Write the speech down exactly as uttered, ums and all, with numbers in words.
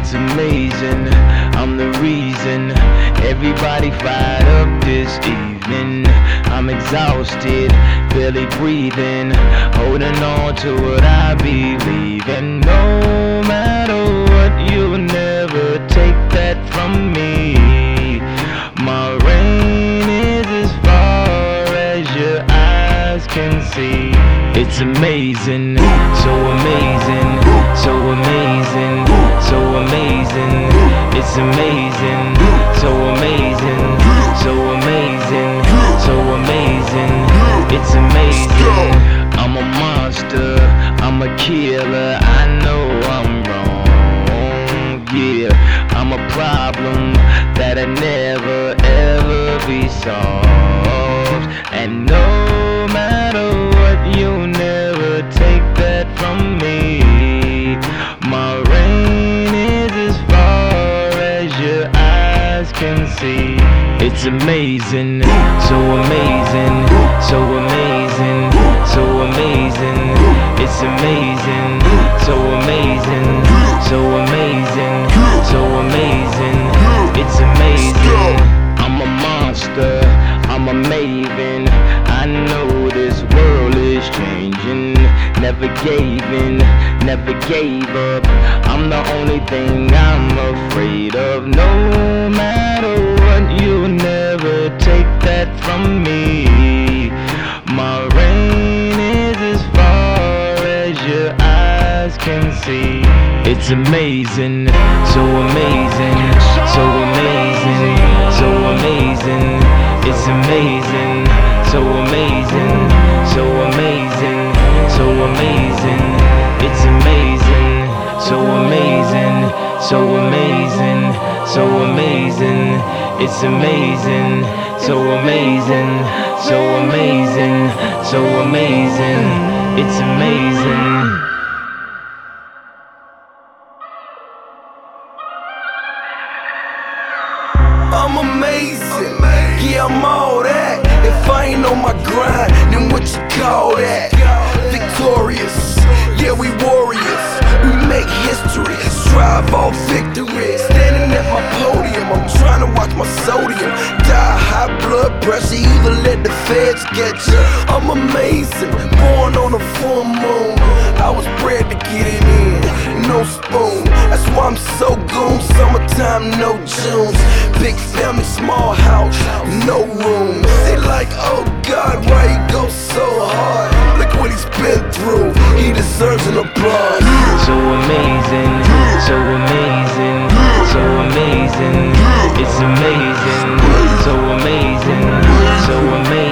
It's amazing, I'm the reason everybody fired up this evening. I'm exhausted, barely breathing, holding on to what I believe in. No matter what, you'll never take that from me. My reign is as far as your eyes can see. It's amazing, so amazing, so amazing, so amazing. It's amazing, so amazing, so amazing, so amazing. It's amazing. I'm a monster, I'm a killer. I know I'm wrong, yeah. I'm a problem that'll never ever be solved. And no matter what, you'll never take that from me. My reign is as far as your eyes can see. It's amazing, so amazing, so amazing, so amazing. It's amazing, so amazing, so amazing, so amazing. It's amazing. I'm a monster, I'm a maven. I know this world is changing. Never gave in, never gave up. I'm the only thing I'm afraid of. No matter what, you'll never take that from me. My reign is as far as your eyes can see. It's amazing, so amazing, so amazing, so amazing. It's amazing, so amazing, so amazing, so amazing. It's amazing, so amazing, so amazing, so amazing. It's amazing, so amazing, so amazing, so amazing. It's amazing. I'm amazing, yeah, I'm all that. If I ain't on my grind, then what you call that? Victorious, yeah, we warriors. We make history, strive all victory. Standing at my podium, I'm trying to watch my sodium. Die high blood pressure, either let the feds get you. I'm amazing, born on a full moon. I was bred to get it in, no spoon. That's why I'm so goon. Summertime, no Junes. Big family, small house, no room. They like, oh God, why he go so hard? Look what he's been through, he deserves an applause. So amazing, so amazing, so amazing. It's amazing, so amazing, so amazing.